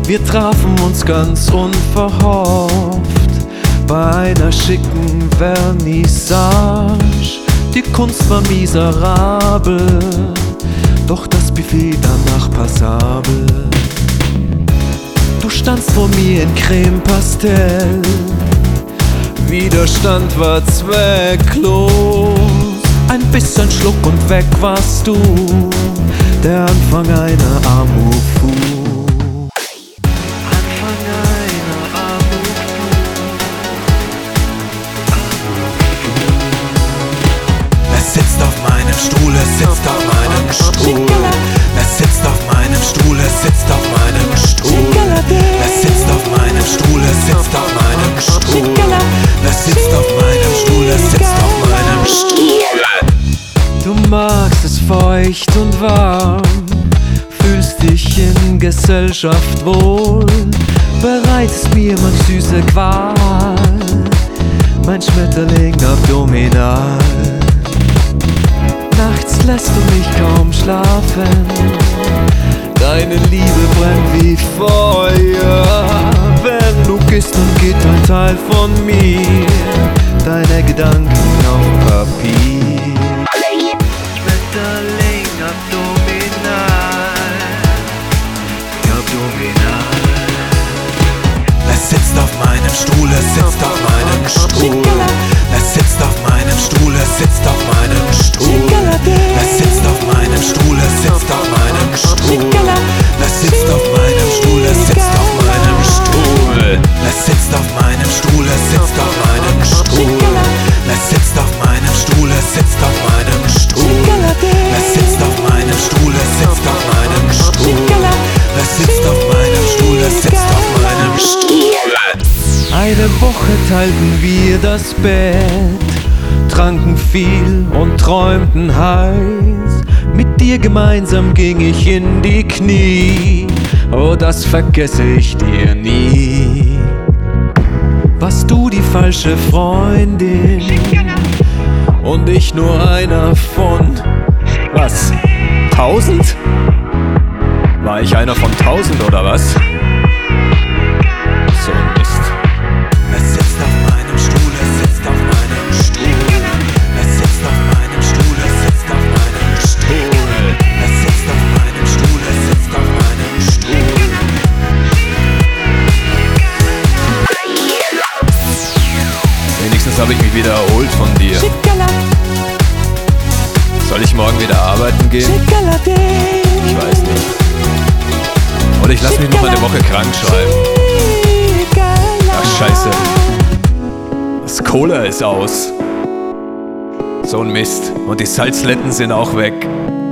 Wir trafen uns ganz unverhofft bei einer schicken Vernissage. Die Kunst war miserabel, doch das Buffet danach passabel. Du standst vor mir in Creme-Pastell, Widerstand war zwecklos. Ein bisschen Schluck und weg warst du, der Anfang einer Amour-Fu. Sitzt auf meinem Stuhl, es sitzt auf meinem Stuhl. Es sitzt auf meinem Stuhl, es sitzt auf meinem Stuhl. Es sitzt auf meinem Stuhl, es sitzt auf meinem Stuhl. Es sitzt auf meinem Stuhl, es sitzt auf meinem Stuhl. Du magst es feucht und warm, fühlst dich in Gesellschaft wohl, bereitest mir manch süße Qual, mein Schmetterling abdominal. Nachts lässt du mich kaum schlafen, deine Liebe brennt wie Feuer. Wenn du gehst, dann geht ein Teil von mir, deine Gedanken auf Papier. Schmetterling abdominal, abdominal. Es sitzt auf meinem Stuhl, es sitzt auf meinem Stuhl. Es sitzt auf meinem Stuhl, es sitzt auf meinem Stuhl. Es sitzt auf meinem Stuhl, es sitzt auf meinem Stuhl. Es sitzt auf meinem Stuhl, es sitzt auf meinem Stuhl. Es sitzt auf meinem Stuhl, es sitzt auf meinem Stuhl. Es sitzt auf meinem Stuhl, es sitzt auf meinem Stuhl. Es sitzt auf meinem Stuhl, es sitzt auf meinem Stuhl. Es sitzt auf meinem Stuhl, es sitzt auf meinem Stuhl. Eine Woche teilten wir das Bett, tranken viel und träumten heiß. Mit dir gemeinsam ging ich in die Knie, oh, das vergesse ich dir nie. Warst du die falsche Freundin und ich nur einer von, was, 1000? War ich einer von 1000 oder was? So ein Mist. Es sitzt auf meinem Stuhl, es sitzt auf meinem Stuhl. Es sitzt auf meinem Stuhl, es sitzt auf meinem Stuhl. Es sitzt auf meinem Stuhl, es sitzt auf meinem Stuhl. Wenigstens habe ich mich wieder erholt von dir. Soll ich morgen wieder arbeiten gehen? Ich weiß nicht. Oder ich lasse mich noch eine Woche krank schreiben. Ach scheiße. Das Cola ist aus. So ein Mist. Und die Salzletten sind auch weg.